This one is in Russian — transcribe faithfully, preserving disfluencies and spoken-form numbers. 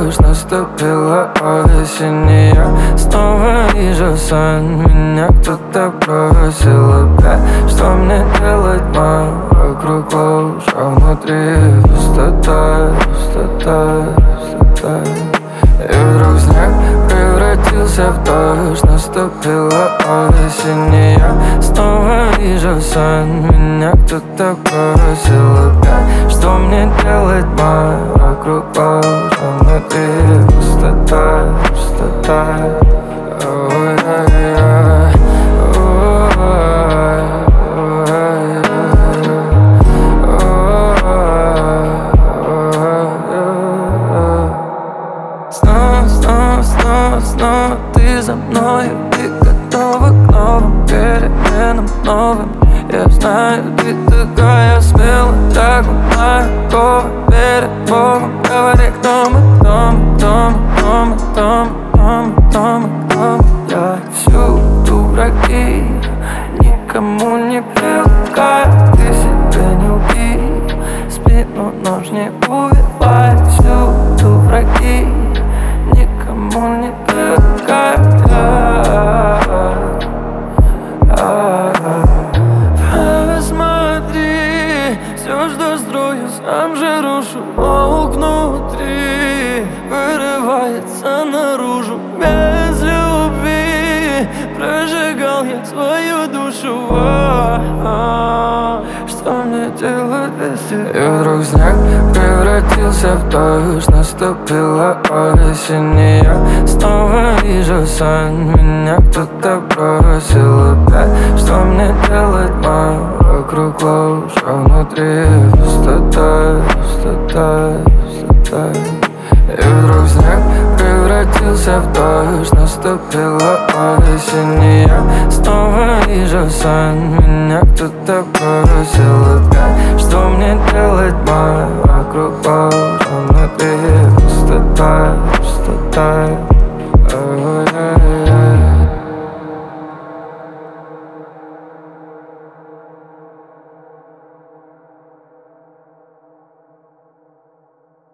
дождь, наступила осень, и я снова вижу сон. Меня кто-то бросил опять. Что мне делать, мам? Вокруг ложь, а внутри пустота, пустота, пустота. И вдруг снег превратился в дождь, наступила осень, и я снова вижу сон. Меня кто-то бросил опять. Что мне делать, мам? Вокруг ложь, а внутри пустота, пустота. Снова, снова, снова, снова ты за мною, ты готова к новым переменам, новым. Я знаю, ты такая смелая, так умная, готова перед Богом. Говори, кто мы, кто мы, кто мы, кто мы, кто мы, кто мы, кто мы. Я всюду враги, никому не привыкаю. Ты себя не убей, спину нож не убивай. Всюду враги, никому не привыкаю. Посмотри, все, что строю, сам же рушу. Волк внутри вырывается наружу. Без любви прожигал я свою душу. А-а-а. Что мне делать без тебя? И вдруг снег превратился в дождь, наступила осень, и я снова вижу сон. Меня кто-то бросил опять. Что мне делать, мам? Вокруг ложь, а внутри пустота, пустота, пустота. И вдруг снег превратился в дождь, наступила осень, и я снова вижу сон. Меня кто-то бросил опять. Что мне делать, мам? Вокруг ложь, а внутри пустота, пустота.